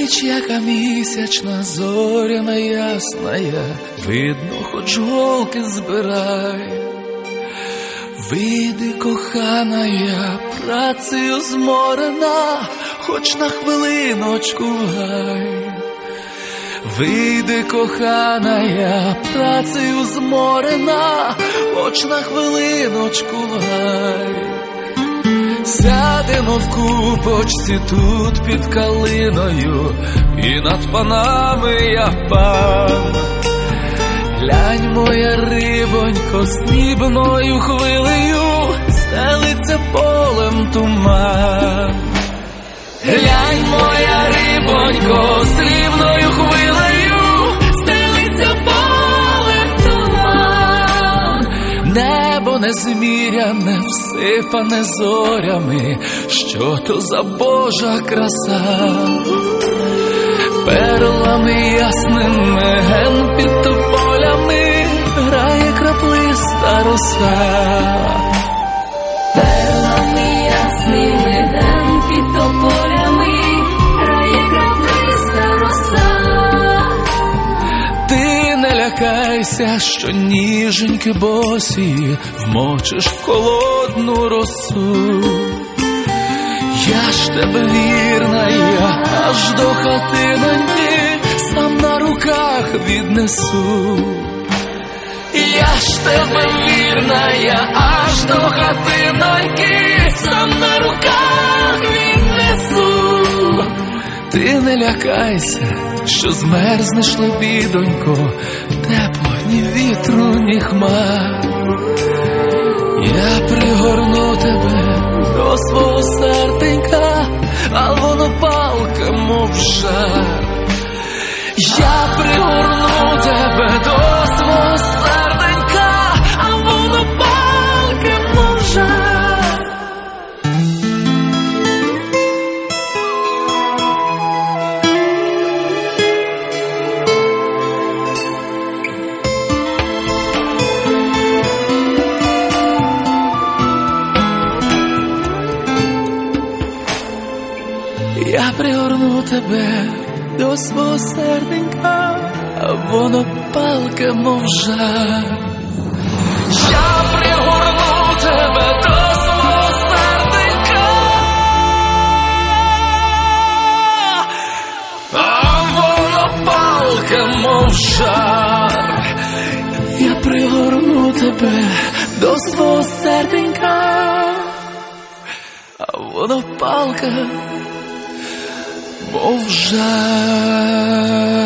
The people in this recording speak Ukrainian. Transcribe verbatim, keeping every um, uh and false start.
Ніч, яка місячна, зоряна ясная, видно, хоч голки збирай. Вийди, коханая, працею зморена, хоч на хвилиночку в гай. Вийди, коханая, працею зморена, хоч на хвилиночку в гай. Сядемо в купочці тут під калиною, і над панами я пан. Глянь, моя рибонько, срібною хвилею стелиться полем туман. Глянь, моя рибонько, срібною хвилею стелиться полем туман. Небо незміряне, всипане зорями, що то за Божа краса. Перлами ясними ген під тополями грає краплиста роса. Перлами ясними ген під тополями грає краплиста роса. Ти не лякайся, що ніженьки босі вмочиш в холодну росу. Я ж тебе вірна, я аж до хатиноньки сам на руках віднесу. Я ж тебе вірна, я аж до хатиноньки сам на руках віднесу. Ти не лякайся, що змерзнеш, лебідонько, тепло ні вітру, ні хмар. Я пригорну тебе до свого серденька, а воно палка, мов жар. Я пригорну тебе до свого серденька, а воно палка, мов жар. Я пригорну тебе до свого серденька, а воно палке, мов жар. Я пригорну тебе до свого серденька, а воно палке, мов жар. Я пригорну тебе до свого серденька, а воно палка, мов жар.